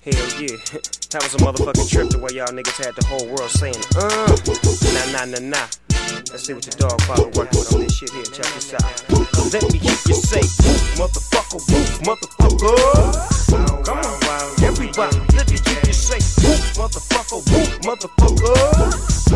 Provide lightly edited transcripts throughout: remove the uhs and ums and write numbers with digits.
Hell yeah, that was a motherfucking trip the way y'all niggas had the whole world saying, nah. Let's see what the dog father working with on this shit here. Check this out. Let me hear you say, woof, motherfucker, woof, motherfucker. Come on, everybody, let me hear you say, woof, motherfucker, woof, motherfucker.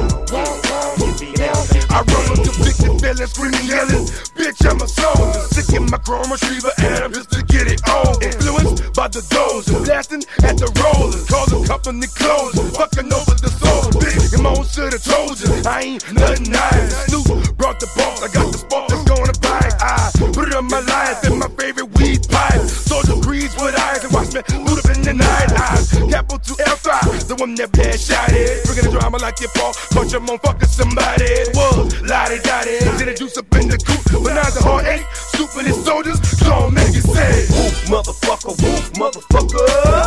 I run with convicted felons, screaming, yelling, bitch, I'm a soldier. Sick in my chrome retriever, and I'm just to get it on. Influenced by the dozer, blasting at the rollers, causing company closing, fucking over the soul. Big Mo should've told you, I ain't nothing nice. Snoop brought the boss, I got the spark that's gonna bite. I put it on my life in my favorite weed pipe. Soldier breeze with eyes and watch me loot up in the night. Capital L5, the one that bad shot it. Bringing the drama like your fault, punch your motherfucker somebody. Whoa, lottie-dottie, did the juice up in the coop. But now the heart ache, stupid as soldiers, so make it say, woof, motherfucker, woof, motherfucker.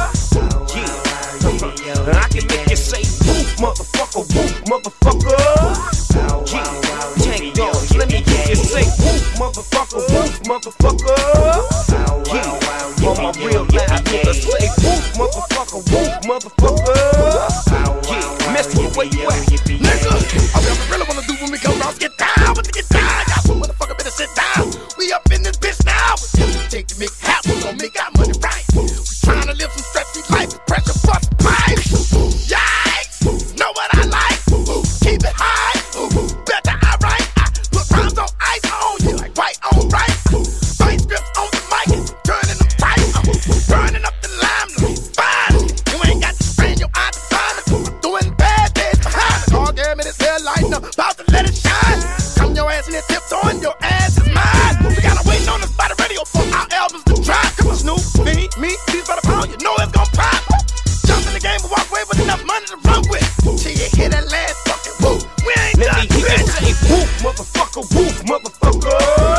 Yeah, I can make you say, woof, motherfucker, woof, motherfucker. Yeah, Tank Dogs, let me hear you say, woof, motherfucker, woof, motherfucker. Yeah, on my real live niggas say, woof, motherfucker, woof, motherfucker. Yeah, Mister, where you at? Nigga, I'm never really wanna do when we come around. Get down with the get down. Y'all motherfucker better sit down. We up in this bitch now. Take the make happen, we gon' make our money right. We tryna live some stress-free life, pressure bust pipe. Yikes, know what I like? Ooh, keep it high. Ooh, better I write. I put rhymes on ice on you, like white on right. Fight scripts on the mic, turning them tight. Burning up the limelight. Fine, you ain't got to strain your eye to find it. I'm doing bad days behind it. All damn it is headlight now, about to let it shine. Come your ass in your tips on, your ass is mine. We gotta wait on us by the radio for our albums to drop. Come on, Snoop, me, these by the pound, you know it's gon' pop. Jump in the game and walk away with enough money to run with. Till you hear that last fucking whoop. We ain't let done, me hear you say, woof, motherfucker, woof, motherfucker.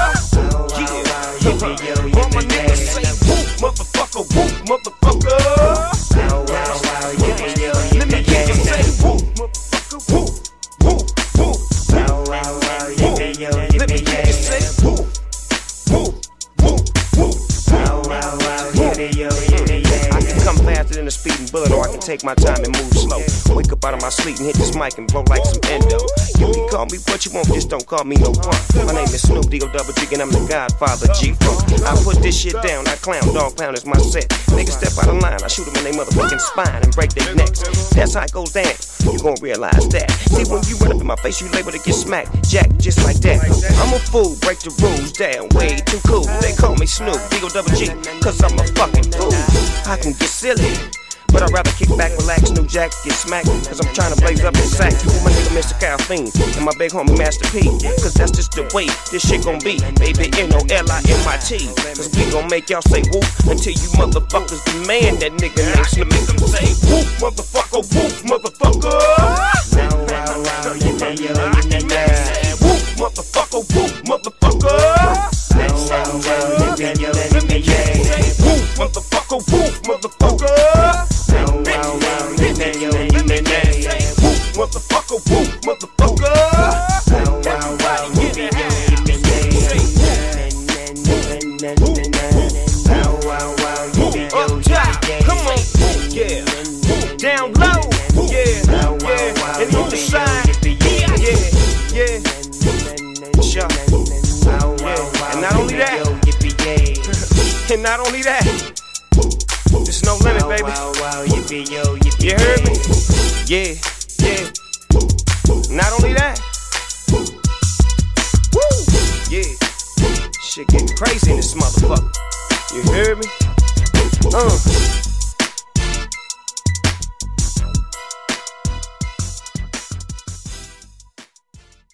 Yeah, all my niggas say, woof, motherfucker, woof, motherfucker. Let me hear you say, woof, motherfucker, woof, woof, woof, woof. Let me hear you say, woof, woof, woof, woof. I can come faster than a speeding bullet, or I can take my time and move slow. Wake up out of my sleep and hit this mic and blow like some endo. You can call me what you want, just don't call me no punk. My name is Snoop D-O-double-G and I'm the Godfather G-Funk. I put this shit down, I clown, dog pound is my set. Niggas step out of line, I shoot them in their motherfucking spine and break their necks. That's how it goes down, you gon' realize that. See, when you run up in my face, you label to get smacked, jack just like that. I'm a fool, break the rules down, way too cool. They call me Snoop D-O-double-G, cause I'm a fucking fool. I can get silly, but I'd rather kick back, relax, New Jack, get smacked. Cause I'm trying to blaze up this sack with my nigga Mr. Caffeine and my big homie Master P. Cause that's just the way this shit gon' be. Baby, N-O-L-I-M-I-T. Cause we gon' make y'all say whoop until you motherfuckers demand that nigga name Snoop. Make them say whoop, motherfucker, whoop, motherfucker. Whoop, motherfucker, whoop, motherfucker. Let me hear you say whoop, motherfucker, whoop, motherfucker. Whoop, motherfucker, whoop, motherfucker. Everybody get it out. Up top, come on, yeah. Down low, yeah. And on the side, yeah. Sure. Yeah. And not only that, and not only that, there's no limit, baby. You heard me? Yeah. Not only that, woo, yeah. Shit getting crazy in this motherfucker. You heard me?